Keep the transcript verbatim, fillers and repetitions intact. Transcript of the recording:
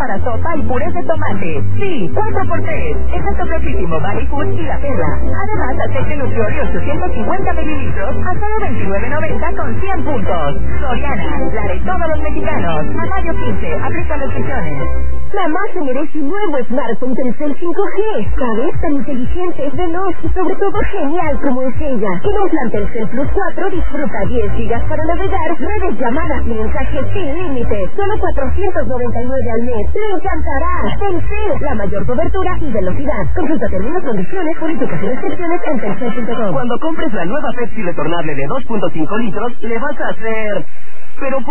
para sopa y purés de tomate. Sí, cuatro por tres. Excepto Profísimo, Body Food y La Perla. Además, aceite Nutrioli ochocientos cincuenta mililitros a solo veintinueve noventa con cien puntos. Soriana, la de todos los mexicanos. A mayo quince, aplica restricciones. Mamá se merece un nuevo smartphone Telcel cinco G. ¿Sabes? Tan inteligente, veloz y sobre todo genial como es ella. Con un plan Telcel Plus cuatro disfruta diez gigas para navegar, redes, llamadas y mensajes sin límite. Solo cuatrocientos noventa y nueve al mes. ¡Te encantará! Telcel, la mayor cobertura y velocidad. Consulta términos, condiciones, políticas y restricciones en telcel punto com. Cuando compres la nueva Pepsi retornable de dos punto cinco litros, le vas a hacer... pero